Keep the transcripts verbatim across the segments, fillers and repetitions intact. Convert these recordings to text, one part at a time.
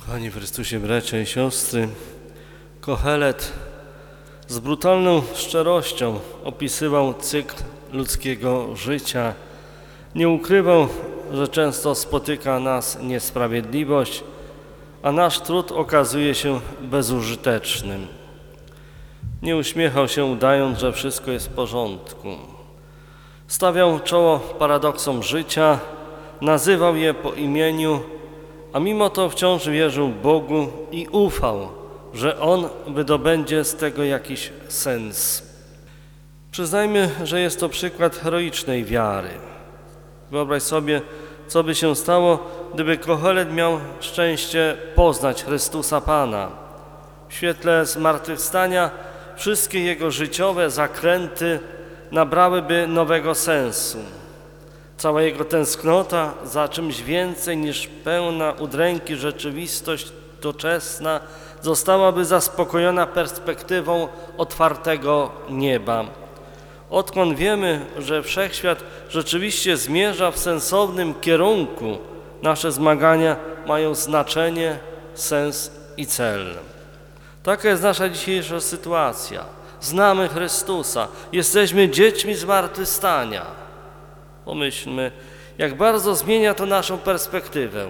Kochani w Chrystusie bracia i siostry, Kohelet z brutalną szczerością opisywał cykl ludzkiego życia. Nie ukrywał, że często spotyka nas niesprawiedliwość, a nasz trud okazuje się bezużytecznym. Nie uśmiechał się, udając, że wszystko jest w porządku. Stawiał czoło paradoksom życia, nazywał je po imieniu, a mimo to wciąż wierzył Bogu i ufał, że On wydobędzie z tego jakiś sens. Przyznajmy, że jest to przykład heroicznej wiary. Wyobraź sobie, co by się stało, gdyby Kohelet miał szczęście poznać Chrystusa Pana. W świetle zmartwychwstania wszystkie jego życiowe zakręty nabrałyby nowego sensu. Cała jego tęsknota za czymś więcej niż pełna udręki rzeczywistość doczesna zostałaby zaspokojona perspektywą otwartego nieba. Odkąd wiemy, że wszechświat rzeczywiście zmierza w sensownym kierunku, nasze zmagania mają znaczenie, sens i cel. Taka jest nasza dzisiejsza sytuacja. Znamy Chrystusa, jesteśmy dziećmi zmartwychwstania. Pomyślmy, jak bardzo zmienia to naszą perspektywę.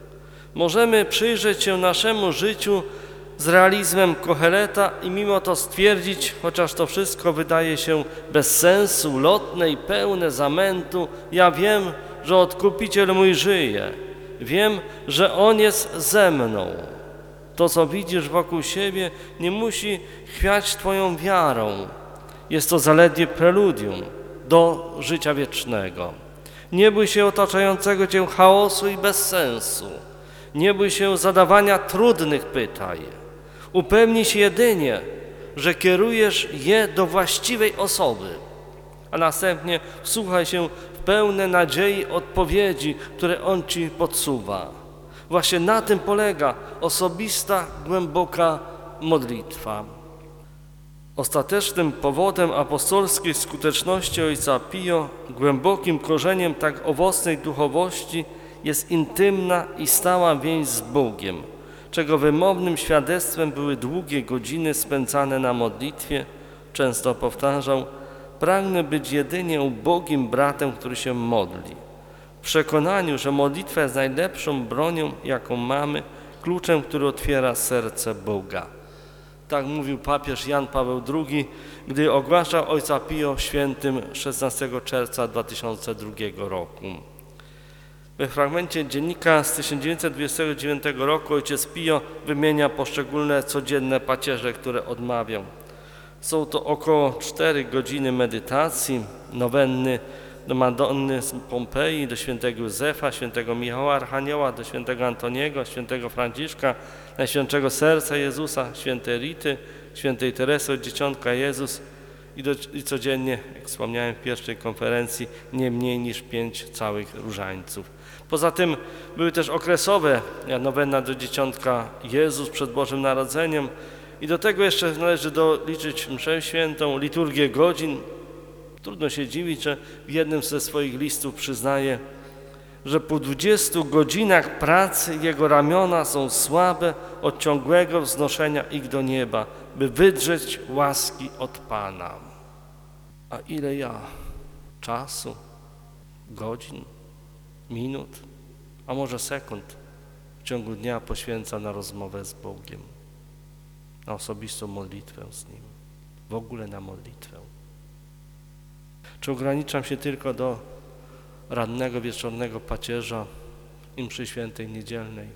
Możemy przyjrzeć się naszemu życiu z realizmem Koheleta i mimo to stwierdzić, chociaż to wszystko wydaje się bez sensu, lotne i pełne zamętu, ja wiem, że Odkupiciel mój żyje. Wiem, że On jest ze mną. To, co widzisz wokół siebie, nie musi chwiać Twoją wiarą. Jest to zaledwie preludium do życia wiecznego. Nie bój się otaczającego Cię chaosu i bezsensu. Nie bój się zadawania trudnych pytań. Upewnij się jedynie, że kierujesz je do właściwej osoby, a następnie wsłuchaj się w pełne nadziei odpowiedzi, które On Ci podsuwa. Właśnie na tym polega osobista, głęboka modlitwa. Ostatecznym powodem apostolskiej skuteczności Ojca Pio, głębokim korzeniem tak owocnej duchowości jest intymna i stała więź z Bogiem, czego wymownym świadectwem były długie godziny spędzane na modlitwie. Często powtarzał: pragnę być jedynie ubogim bratem, który się modli. W przekonaniu, że modlitwa jest najlepszą bronią, jaką mamy, kluczem, który otwiera serce Boga. Tak mówił papież Jan Paweł drugi, gdy ogłaszał Ojca Pio świętym szesnastego czerwca dwa tysiące drugiego roku. We fragmencie dziennika z tysiąc dziewięćset dwudziestego dziewiątego roku ojciec Pio wymienia poszczególne codzienne pacierze, które odmawiał. Są to około cztery godziny medytacji, nowenny do Madonny z Pompeji, do świętego Józefa, świętego Michała Archanioła, do świętego Antoniego, świętego Franciszka, Najświętszego Serca Jezusa, świętej Rity, świętej Teresy od Dzieciątka Jezus i, do, i codziennie, jak wspomniałem w pierwszej konferencji, nie mniej niż pięć całych różańców. Poza tym były też okresowe nowenna do Dzieciątka Jezus przed Bożym Narodzeniem i do tego jeszcze należy doliczyć mszę świętą, liturgię godzin. Trudno się dziwić, że w jednym ze swoich listów przyznaje, że po dwudziestu godzinach pracy jego ramiona są słabe od ciągłego wznoszenia ich do nieba, by wydrzeć łaski od Pana. A ile ja czasu, godzin, minut, a może sekund w ciągu dnia poświęca na rozmowę z Bogiem, na osobistą modlitwę z Nim, w ogóle na modlitwę. Czy ograniczam się tylko do rannego, wieczornego pacierza i mszy świętej niedzielnej?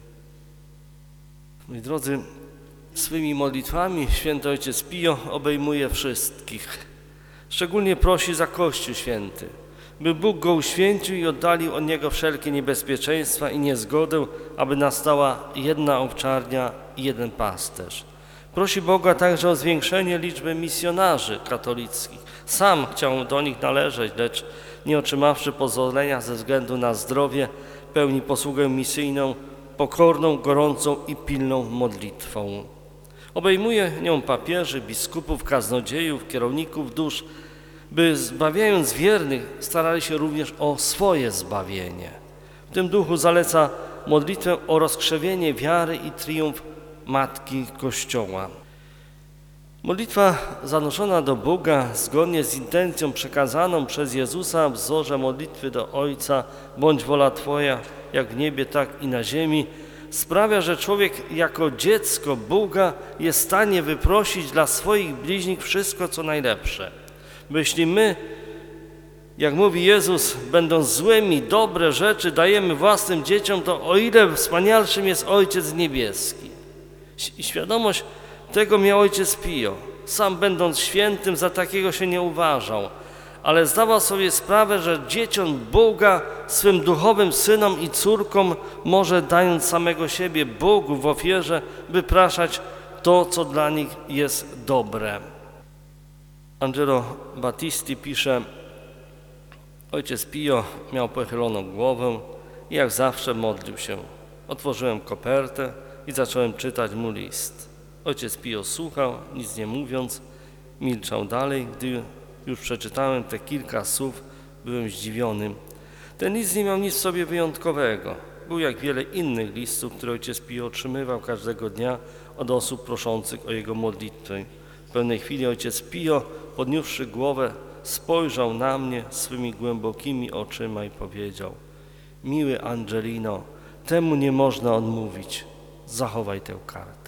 Moi drodzy, swymi modlitwami święty Ojciec Pio obejmuje wszystkich. Szczególnie prosi za Kościół Święty, by Bóg go uświęcił i oddalił od niego wszelkie niebezpieczeństwa i niezgodę, aby nastała jedna owczarnia i jeden pasterz. Prosi Boga także o zwiększenie liczby misjonarzy katolickich. Sam chciał do nich należeć, lecz nie otrzymawszy pozwolenia ze względu na zdrowie, pełni posługę misyjną, pokorną, gorącą i pilną modlitwą. Obejmuje nią papieży, biskupów, kaznodziejów, kierowników dusz, by zbawiając wiernych starali się również o swoje zbawienie. W tym duchu zaleca modlitwę o rozkrzewienie wiary i triumf Matki Kościoła. Modlitwa zanoszona do Boga zgodnie z intencją przekazaną przez Jezusa w wzorze modlitwy do Ojca, bądź wola Twoja, jak w niebie, tak i na ziemi, sprawia, że człowiek jako dziecko Boga jest w stanie wyprosić dla swoich bliźnich wszystko, co najlepsze. Bo jeśli my, jak mówi Jezus, będąc złymi, dobre rzeczy dajemy własnym dzieciom, to o ile wspanialszym jest Ojciec Niebieski. I świadomość tego miał ojciec Pio. Sam będąc świętym za takiego się nie uważał, ale zdawał sobie sprawę, że dzieciom Boga, swym duchowym synom i córkom może dając samego siebie Bogu w ofierze wypraszać to, co dla nich jest dobre. Angelo Battisti pisze: ojciec Pio miał pochyloną głowę i jak zawsze modlił się. Otworzyłem kopertę i zacząłem czytać mu list. Ojciec Pio słuchał, nic nie mówiąc, milczał dalej. Gdy już przeczytałem te kilka słów, byłem zdziwiony. Ten list nie miał nic w sobie wyjątkowego. Był jak wiele innych listów, które ojciec Pio otrzymywał każdego dnia od osób proszących o jego modlitwę. W pewnej chwili ojciec Pio, podniósłszy głowę, spojrzał na mnie swymi głębokimi oczyma i powiedział: miły Angelino, temu nie można odmówić. Zachowaj tę kartkę.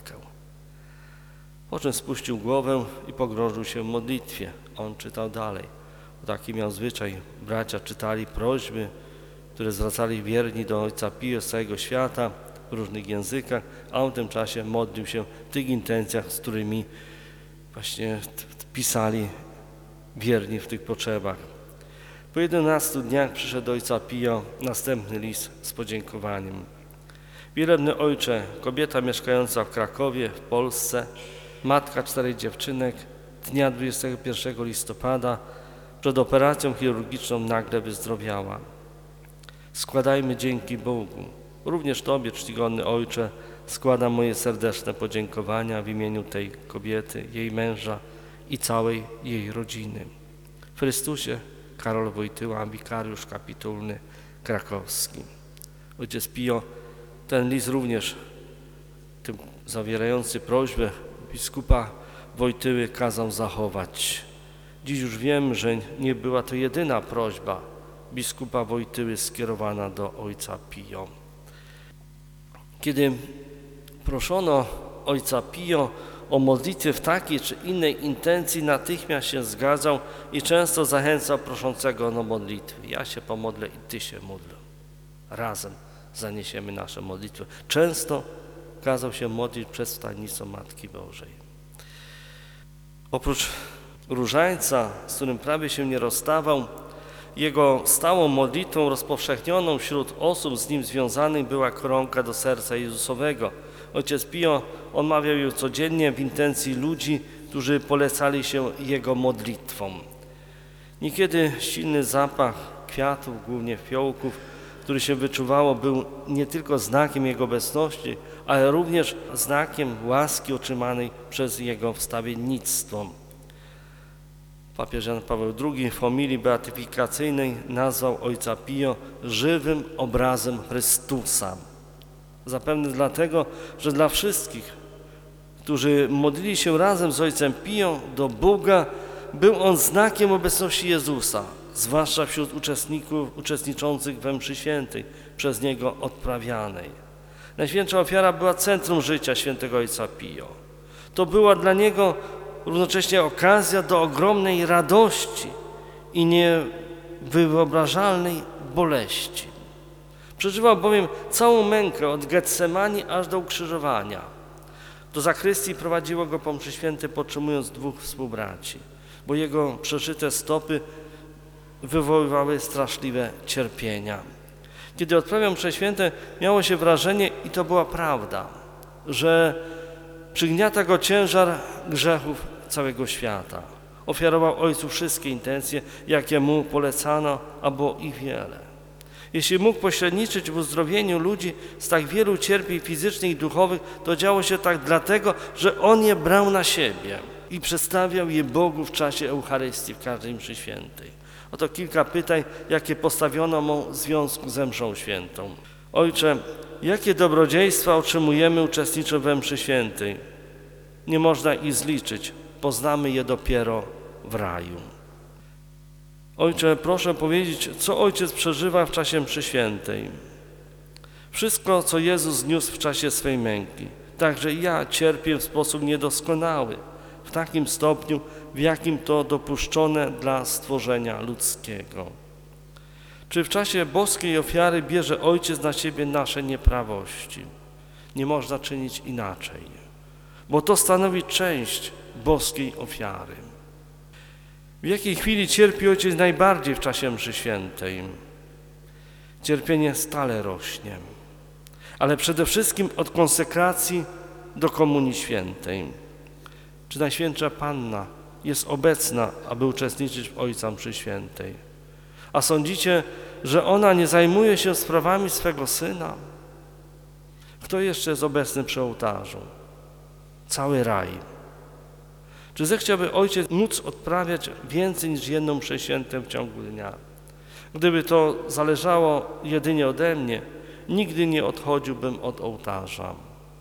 Po czym spuścił głowę i pogrążył się w modlitwie. On czytał dalej. Taki miał zwyczaj. Bracia czytali prośby, które zwracali wierni do ojca Pio z całego świata w różnych językach, a on w tym czasie modlił się w tych intencjach, z którymi właśnie pisali wierni w tych potrzebach. Po jedenastu dniach przyszedł do ojca Pio następny list z podziękowaniem. Wielebny ojcze, kobieta mieszkająca w Krakowie, w Polsce, matka czterech dziewczynek, dnia dwudziestego pierwszego listopada przed operacją chirurgiczną nagle wyzdrowiała. Składajmy dzięki Bogu. Również Tobie, czcigodny ojcze, składam moje serdeczne podziękowania w imieniu tej kobiety, jej męża i całej jej rodziny. W Chrystusie, Karol Wojtyła, wikariusz kapitulny krakowski. Ojciec Pio ten list również, tym zawierający prośbę biskupa Wojtyły, kazał zachować. Dziś już wiem, że nie była to jedyna prośba biskupa Wojtyły skierowana do ojca Pio. Kiedy proszono ojca Pio o modlitwę w takiej czy innej intencji, natychmiast się zgadzał i często zachęcał proszącego o modlitwę. Ja się pomodlę i ty się módl. Razem zaniesiemy nasze modlitwy. Często kazał się modlić przed stajnicą Matki Bożej. Oprócz różańca, z którym prawie się nie rozstawał, jego stałą modlitwą rozpowszechnioną wśród osób z nim związanych była koronka do serca Jezusowego. Ojciec Pio odmawiał ją codziennie w intencji ludzi, którzy polecali się jego modlitwom. Niekiedy silny zapach kwiatów, głównie fiołków, który się wyczuwało, był nie tylko znakiem jego obecności, ale również znakiem łaski otrzymanej przez jego wstawiennictwo. Papież Jan Paweł drugi w homilii beatyfikacyjnej nazwał ojca Pio żywym obrazem Chrystusa. Zapewne dlatego, że dla wszystkich, którzy modlili się razem z ojcem Pio do Boga, był on znakiem obecności Jezusa, zwłaszcza wśród uczestników uczestniczących we mszy świętej, przez niego odprawianej. Najświętsza ofiara była centrum życia świętego ojca Pio. To była dla niego równocześnie okazja do ogromnej radości i niewyobrażalnej boleści. Przeżywał bowiem całą mękę od Getsemani aż do ukrzyżowania. Do zakrystii prowadziło go po mszy świętej, podtrzymując dwóch współbraci, bo jego przeszyte stopy wywoływały straszliwe cierpienia. Kiedy odprawiał mszę święte, miało się wrażenie, i to była prawda, że przygniata go ciężar grzechów całego świata. Ofiarował Ojcu wszystkie intencje, jakie mu polecano, a było ich wiele. Jeśli mógł pośredniczyć w uzdrowieniu ludzi z tak wielu cierpień fizycznych i duchowych, to działo się tak dlatego, że On je brał na siebie i przedstawiał je Bogu w czasie Eucharystii, w każdej mszy świętej. Oto kilka pytań, jakie postawiono mu w związku ze mszą świętą. Ojcze, jakie dobrodziejstwa otrzymujemy uczestnicząc we mszy świętej. Nie można ich zliczyć, poznamy je dopiero w raju. Ojcze, proszę powiedzieć, co Ojciec przeżywa w czasie mszy świętej. Wszystko, co Jezus zniósł w czasie swej męki. Także ja cierpię w sposób niedoskonały, w takim stopniu, w jakim to dopuszczone dla stworzenia ludzkiego. Czy w czasie boskiej ofiary bierze Ojciec na siebie nasze nieprawości? Nie można czynić inaczej, bo to stanowi część boskiej ofiary. W jakiej chwili cierpi Ojciec najbardziej w czasie mszy świętej? Cierpienie stale rośnie, ale przede wszystkim od konsekracji do komunii świętej. Czy Najświętsza Panna jest obecna, aby uczestniczyć w Ojca mszy świętej? A sądzicie, że ona nie zajmuje się sprawami swego Syna? Kto jeszcze jest obecny przy ołtarzu? Cały raj. Czy zechciałby Ojciec móc odprawiać więcej niż jedną mszę świętą w ciągu dnia? Gdyby to zależało jedynie ode mnie, nigdy nie odchodziłbym od ołtarza.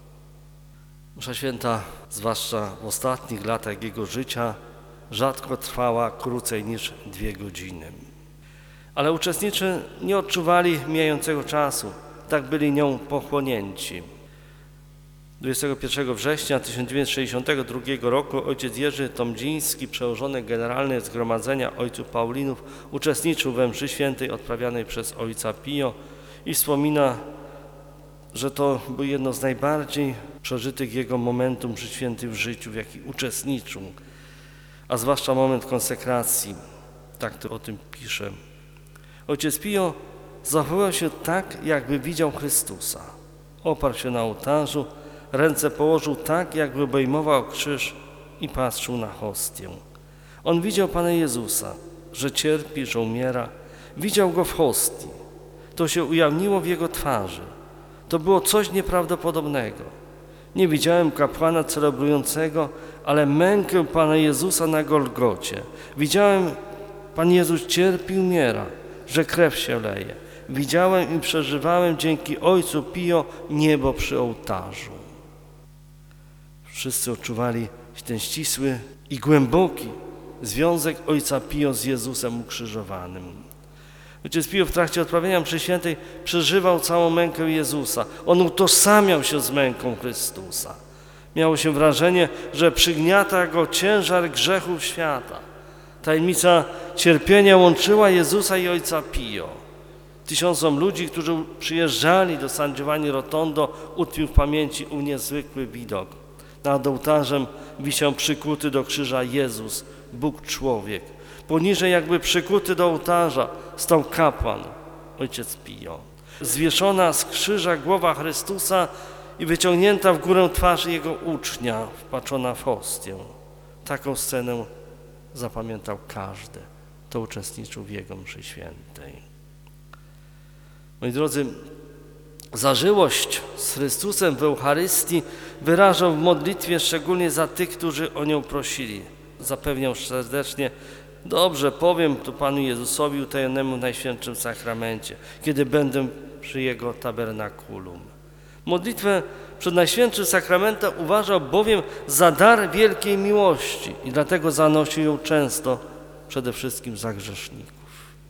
Msza święta, zwłaszcza w ostatnich latach jego życia, rzadko trwała krócej niż dwie godziny. Ale uczestnicy nie odczuwali mijającego czasu, tak byli nią pochłonięci. dwudziestego pierwszego września tysiąc dziewięćset sześćdziesiątego drugiego roku ojciec Jerzy Tomdziński, przełożony generalny Zgromadzenia Ojców Paulinów, uczestniczył we mszy świętej odprawianej przez ojca Pio i wspomina, że to był jedno z najbardziej przeżytych jego momentów mszy świętej w życiu, w jaki uczestniczył, a zwłaszcza moment konsekracji. Tak to o tym pisze. Ojciec Pio zachowywał się tak, jakby widział Chrystusa. Oparł się na ołtarzu, ręce położył tak, jakby obejmował krzyż i patrzył na hostię. On widział Pana Jezusa, że cierpi, że umiera. Widział Go w hostii. To się ujawniło w Jego twarzy. To było coś nieprawdopodobnego. Nie widziałem kapłana celebrującego, ale mękę Pana Jezusa na Golgocie. Widziałem, Pan Jezus cierpi i umiera, że krew się leje. Widziałem i przeżywałem dzięki Ojcu Pio niebo przy ołtarzu. Wszyscy odczuwali ten ścisły i głęboki związek Ojca Pio z Jezusem ukrzyżowanym. Ojciec Pio w trakcie odprawienia mszy świętej przeżywał całą mękę Jezusa. On utożsamiał się z męką Chrystusa. Miało się wrażenie, że przygniata go ciężar grzechów świata. Tajemnica cierpienia łączyła Jezusa i Ojca Pio. Tysiącom ludzi, którzy przyjeżdżali do San Giovanni Rotondo, utkwił w pamięci ów niezwykły widok. Nad ołtarzem wisiał przykuty do krzyża Jezus, Bóg człowiek. Poniżej, jakby przykuty do ołtarza, stał kapłan, ojciec Pio. Zwieszona z krzyża głowa Chrystusa i wyciągnięta w górę twarz jego ucznia, wpatrzona w hostię. Taką scenę zapamiętał każdy, kto uczestniczył w jego mszy świętej. Moi drodzy, zażyłość z Chrystusem w Eucharystii wyrażał w modlitwie szczególnie za tych, którzy o nią prosili. Zapewniał serdecznie: dobrze, powiem to Panu Jezusowi utajonemu w Najświętszym Sakramencie, kiedy będę przy Jego tabernakulum. Modlitwę przed Najświętszym Sakramentem uważał bowiem za dar wielkiej miłości i dlatego zanosił ją często przede wszystkim za grzeszników.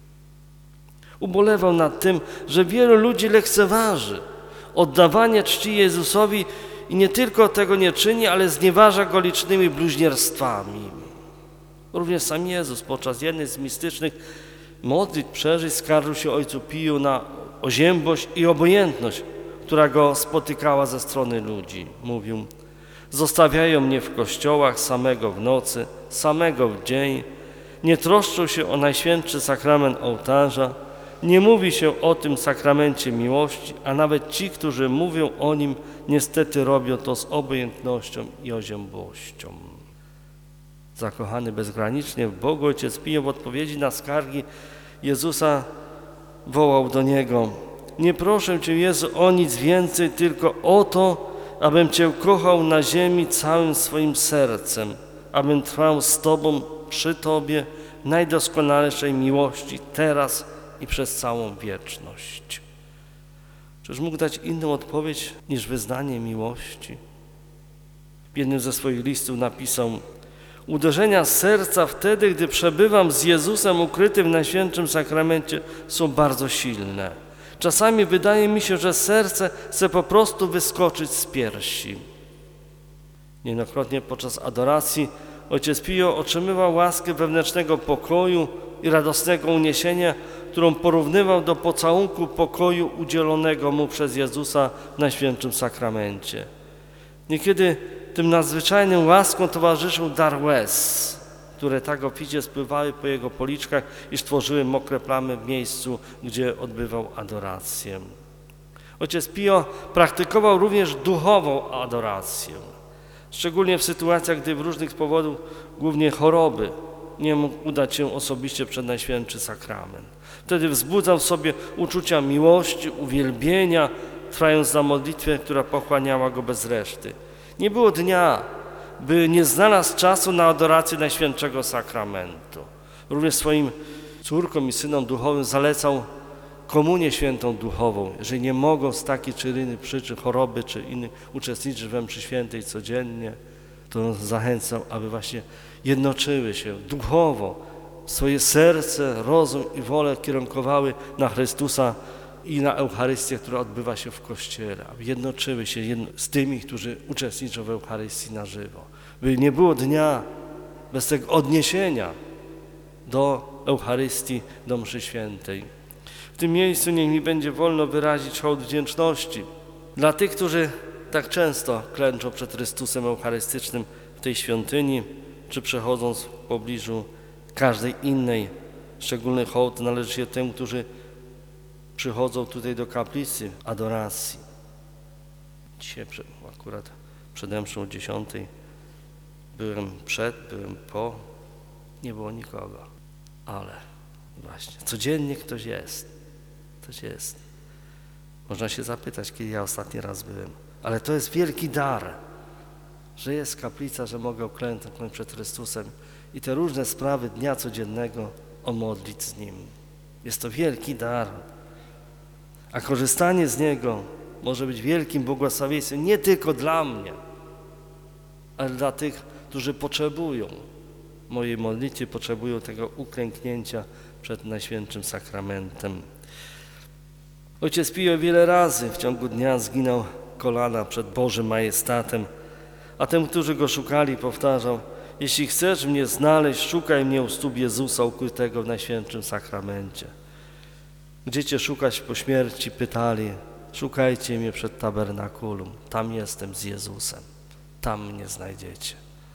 Ubolewał nad tym, że wielu ludzi lekceważy oddawanie czci Jezusowi i nie tylko tego nie czyni, ale znieważa Go licznymi bluźnierstwami. Również sam Jezus podczas jednej z mistycznych modlitw przeżyć skarżył się Ojcu Piju na oziębłość i obojętność, która Go spotykała ze strony ludzi. Mówił: zostawiają mnie w kościołach samego w nocy, samego w dzień, nie troszczą się o Najświętszy Sakrament ołtarza, nie mówi się o tym sakramencie miłości, a nawet ci, którzy mówią o nim, niestety robią to z obojętnością i oziębłością. Zakochany bezgranicznie w Bogu, ojciec Pio w odpowiedzi na skargi Jezusa wołał do Niego: nie proszę Cię, Jezu, o nic więcej, tylko o to, abym Cię kochał na ziemi całym swoim sercem, abym trwał z Tobą, przy Tobie, w najdoskonalszej miłości, teraz i przez całą wieczność. Czyż mógł dać inną odpowiedź niż wyznanie miłości? W jednym ze swoich listów napisał: uderzenia serca wtedy, gdy przebywam z Jezusem ukrytym w Najświętszym Sakramencie, są bardzo silne. Czasami wydaje mi się, że serce chce po prostu wyskoczyć z piersi. Niejednokrotnie podczas adoracji ojciec Pio otrzymywał łaskę wewnętrznego pokoju i radosnego uniesienia, którą porównywał do pocałunku pokoju udzielonego mu przez Jezusa w Najświętszym Sakramencie. Niekiedy tym nadzwyczajnym łaskom towarzyszył dar łez, które tak obficie spływały po jego policzkach, iż tworzyły mokre plamy w miejscu, gdzie odbywał adorację. Ojciec Pio praktykował również duchową adorację, szczególnie w sytuacjach, gdy w różnych powodów, głównie choroby, nie mógł udać się osobiście przed Najświętszy Sakrament. Wtedy wzbudzał w sobie uczucia miłości, uwielbienia, trwając na modlitwie, która pochłaniała go bez reszty. Nie było dnia, by nie znalazł czasu na adorację Najświętszego Sakramentu. Również swoim córkom i synom duchowym zalecał komunię świętą duchową. Jeżeli nie mogą z takiej czy innej przyczyn, choroby czy innych uczestniczyć we mszy świętej codziennie, to zachęcał, aby właśnie jednoczyły się duchowo, swoje serce, rozum i wolę kierunkowały na Chrystusa i na Eucharystię, która odbywa się w Kościele, aby jednoczyły się z tymi, którzy uczestniczą w Eucharystii na żywo. By nie było dnia bez tego odniesienia do Eucharystii, do mszy świętej. W tym miejscu niech mi będzie wolno wyrazić hołd wdzięczności dla tych, którzy tak często klęczą przed Chrystusem Eucharystycznym w tej świątyni, czy przechodząc w pobliżu każdej innej. Szczególny hołd należy się tym, którzy przychodzą tutaj do kaplicy adoracji. Dzisiaj akurat przede mszą o dziesiątej byłem przed, byłem po, nie było nikogo, ale właśnie codziennie ktoś jest, ktoś jest. Można się zapytać, kiedy ja ostatni raz byłem, ale to jest wielki dar, że jest kaplica, że mogę uklęknąć przed Chrystusem i te różne sprawy dnia codziennego omodlić z Nim. Jest to wielki dar. A korzystanie z Niego może być wielkim błogosławieństwem nie tylko dla mnie, ale dla tych, którzy potrzebują mojej modlitwy, potrzebują tego uklęknięcia przed Najświętszym Sakramentem. Ojciec Pio wiele razy w ciągu dnia zginął kolana przed Bożym majestatem, a tym, którzy Go szukali, powtarzał: jeśli chcesz mnie znaleźć, szukaj mnie u stóp Jezusa ukrytego w Najświętszym Sakramencie. Gdzie Cię szukać po śmierci? Pytali. Szukajcie mnie przed tabernakulum. Tam jestem z Jezusem. Tam mnie znajdziecie.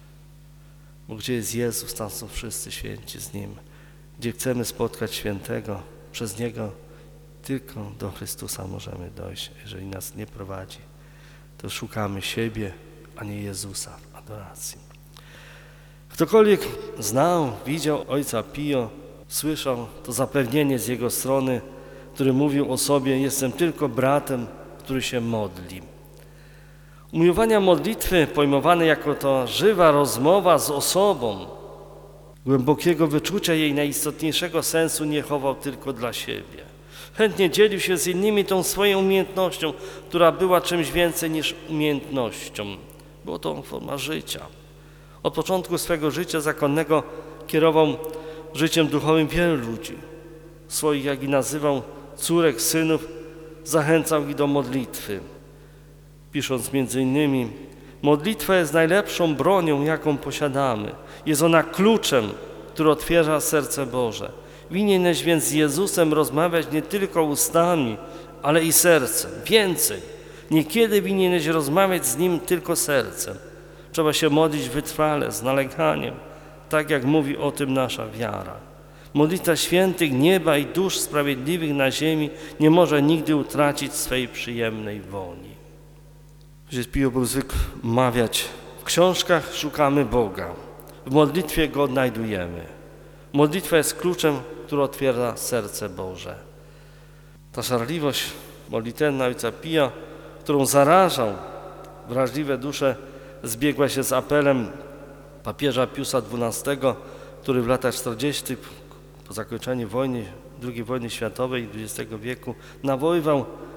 Bo gdzie jest Jezus, tam są wszyscy święci z Nim. Gdzie chcemy spotkać świętego, przez Niego tylko do Chrystusa możemy dojść. Jeżeli nas nie prowadzi, to szukamy siebie, a nie Jezusa w adoracji. Ktokolwiek znał, widział ojca Pio, słyszał to zapewnienie z jego strony, który mówił o sobie: jestem tylko bratem, który się modli. Umiłowania modlitwy, pojmowane jako to żywa rozmowa z osobą, głębokiego wyczucia jej najistotniejszego sensu nie chował tylko dla siebie. Chętnie dzielił się z innymi tą swoją umiejętnością, która była czymś więcej niż umiejętnością. Było to forma życia. Od początku swego życia zakonnego kierował życiem duchowym wielu ludzi. Swoich, jak i nazywał, córek, synów, zachęcał ich do modlitwy. Pisząc między innymi: modlitwa jest najlepszą bronią, jaką posiadamy. Jest ona kluczem, który otwiera serce Boże. Winieneś więc z Jezusem rozmawiać nie tylko ustami, ale i sercem. Więcej, niekiedy winieneś rozmawiać z Nim tylko sercem. Trzeba się modlić wytrwale, z naleganiem, tak jak mówi o tym nasza wiara. Modlitwa świętych nieba i dusz sprawiedliwych na ziemi nie może nigdy utracić swej przyjemnej woli. Ojciec Pio był zwykł mawiać: w książkach szukamy Boga, w modlitwie Go odnajdujemy. Modlitwa jest kluczem, który otwiera serce Boże. Ta żarliwość modlitewna ojca Pia, którą zarażał wrażliwe dusze, zbiegła się z apelem papieża Piusa dwunastego, który w latach czterdziestych po zakończeniu wojny, drugiej wojny światowej dwudziestego wieku nawoływał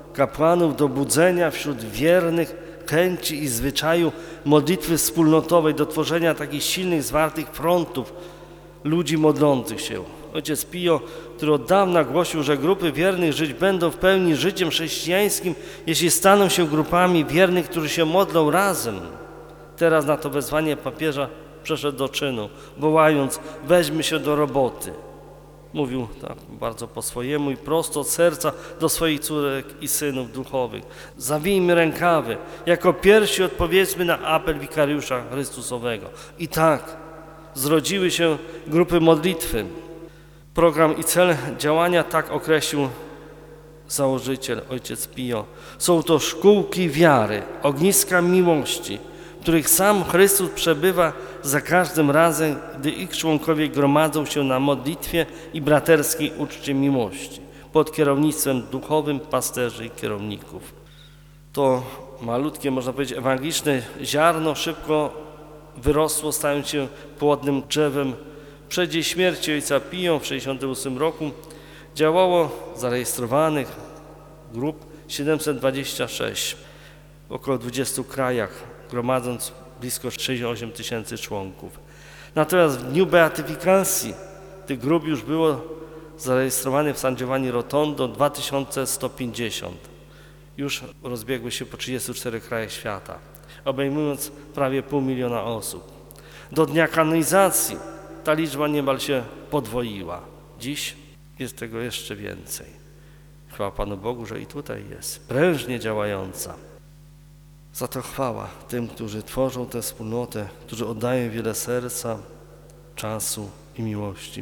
kapłanów do budzenia wśród wiernych chęci i zwyczaju modlitwy wspólnotowej, do tworzenia takich silnych, zwartych frontów ludzi modlących się. Ojciec Pio, który od dawna głosił, że grupy wiernych żyć będą w pełni życiem chrześcijańskim, jeśli staną się grupami wiernych, którzy się modlą razem. Teraz na to wezwanie papieża przeszedł do czynu, wołając: weźmy się do roboty. Mówił tak bardzo po swojemu i prosto od serca do swoich córek i synów duchowych. Zawijmy rękawy, jako pierwsi odpowiedzmy na apel wikariusza Chrystusowego. I tak zrodziły się grupy modlitwy. Program i cel działania tak określił założyciel, ojciec Pio. Są to szkółki wiary, ogniska miłości, w których sam Chrystus przebywa za każdym razem, gdy ich członkowie gromadzą się na modlitwie i braterskiej uczcie miłości pod kierownictwem duchowym pasterzy i kierowników. To malutkie, można powiedzieć, ewangeliczne ziarno szybko wyrosło, stając się płodnym drzewem. W przeddzień śmierci ojca Pio w tysiąc dziewięćset sześćdziesiątym ósmym roku działało zarejestrowanych grup siedemset dwadzieścia sześć w około dwudziestu krajach, gromadząc blisko sześćdziesiąt osiem tysięcy członków. Natomiast w dniu beatyfikacji tych grup już było zarejestrowanych w San Giovanni Rotondo dwa tysiące sto pięćdziesiąt. Już rozbiegły się po trzydziestu czterech krajach świata, obejmując prawie pół miliona osób. Do dnia kanonizacji ta liczba niemal się podwoiła. Dziś jest tego jeszcze więcej. Chwała Panu Bogu, że i tutaj jest prężnie działająca. Za to chwała tym, którzy tworzą tę wspólnotę, którzy oddają wiele serca, czasu i miłości.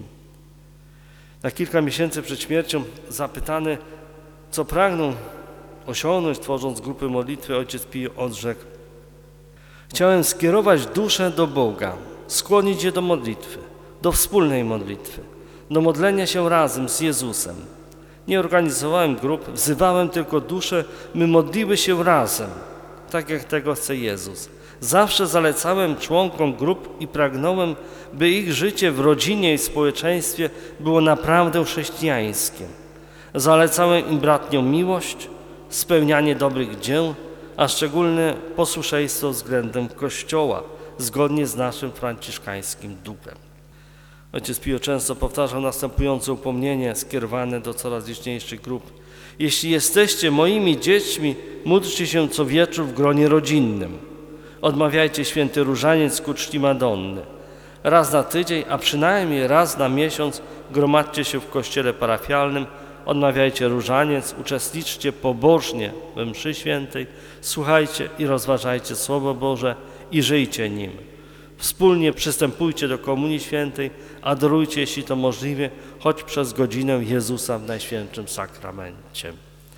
Na kilka miesięcy przed śmiercią zapytany, co pragną osiągnąć, tworząc grupy modlitwy, ojciec Pio odrzekł: chciałem skierować duszę do Boga, skłonić je do modlitwy, do wspólnej modlitwy, do modlenia się razem z Jezusem. Nie organizowałem grup, wzywałem tylko dusze, by modliły się razem, tak jak tego chce Jezus. Zawsze zalecałem członkom grup i pragnąłem, by ich życie w rodzinie i społeczeństwie było naprawdę chrześcijańskie. Zalecałem im bratnią miłość, spełnianie dobrych dzieł, a szczególne posłuszeństwo względem Kościoła, zgodnie z naszym franciszkańskim duchem. Ojciec Pio często powtarzał następujące upomnienie skierowane do coraz liczniejszych grup. Jeśli jesteście moimi dziećmi, módlcie się co wieczór w gronie rodzinnym. Odmawiajcie święty różaniec ku czci Madonny. Raz na tydzień, a przynajmniej raz na miesiąc gromadźcie się w kościele parafialnym, odmawiajcie różaniec, uczestniczcie pobożnie we mszy świętej, słuchajcie i rozważajcie Słowo Boże i żyjcie nim. Wspólnie przystępujcie do Komunii Świętej, adorujcie, jeśli to możliwe, choć przez godzinę Jezusa w Najświętszym Sakramencie.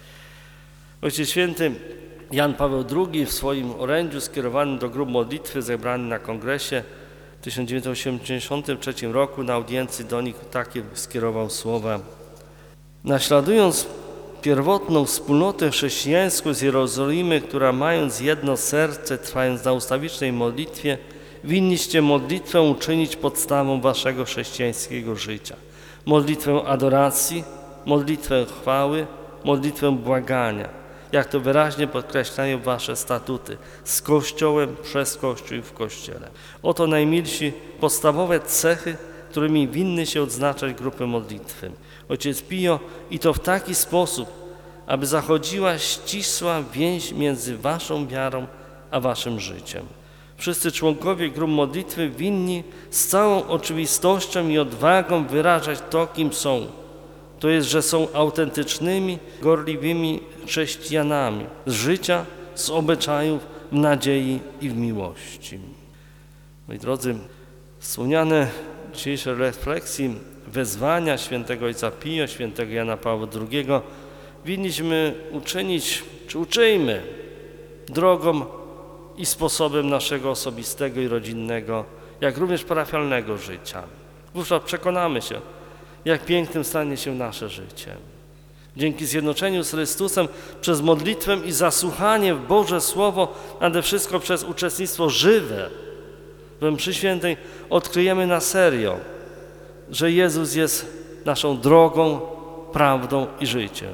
Ojciec Święty Jan Paweł drugi w swoim orędziu skierowanym do grup modlitwy zebranym na kongresie w tysiąc dziewięćset osiemdziesiątym trzecim roku na audiencji do nich takie skierował słowa: naśladując pierwotną wspólnotę chrześcijańską z Jerozolimy, która mając jedno serce, trwając na ustawicznej modlitwie, winniście modlitwę uczynić podstawą waszego chrześcijańskiego życia. Modlitwę adoracji, modlitwę chwały, modlitwę błagania, jak to wyraźnie podkreślają wasze statuty, z Kościołem, przez Kościół i w Kościele. Oto najmilsi podstawowe cechy, którymi winny się odznaczać grupy modlitwy. Ojciec Pio, i to w taki sposób, aby zachodziła ścisła więź między waszą wiarą a waszym życiem. Wszyscy członkowie grup modlitwy winni z całą oczywistością i odwagą wyrażać to, kim są. To jest, że są autentycznymi, gorliwymi chrześcijanami z życia, z obyczajów, w nadziei i w miłości. Moi drodzy, wspomniane w dzisiejszej refleksji wezwania świętego ojca Pio, świętego Jana Pawła drugiego winniśmy uczynić, czy uczyjmy drogą i sposobem naszego osobistego i rodzinnego, jak również parafialnego życia. Wówczas przekonamy się, jak pięknym stanie się nasze życie. Dzięki zjednoczeniu z Chrystusem przez modlitwę i zasłuchanie w Boże Słowo, nade wszystko przez uczestnictwo żywe we mszy świętej, odkryjemy na serio, że Jezus jest naszą drogą, prawdą i życiem.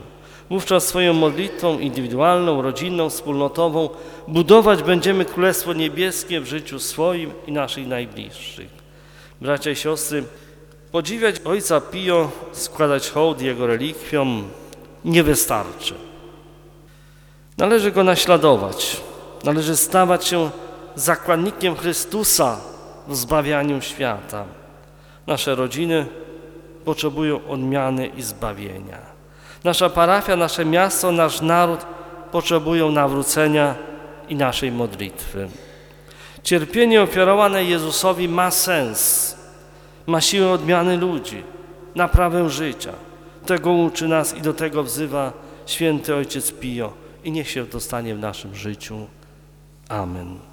Wówczas swoją modlitwą indywidualną, rodzinną, wspólnotową budować będziemy Królestwo Niebieskie w życiu swoim i naszych najbliższych. Bracia i siostry, podziwiać Ojca Pio, składać hołd Jego relikwiom nie wystarczy. Należy Go naśladować, należy stawać się zakładnikiem Chrystusa w zbawianiu świata. Nasze rodziny potrzebują odmiany i zbawienia. Nasza parafia, nasze miasto, nasz naród potrzebują nawrócenia i naszej modlitwy. Cierpienie ofiarowane Jezusowi ma sens, ma siłę odmiany ludzi, naprawę życia. Tego uczy nas i do tego wzywa święty Ojciec Pio i niech się to stanie w naszym życiu. Amen.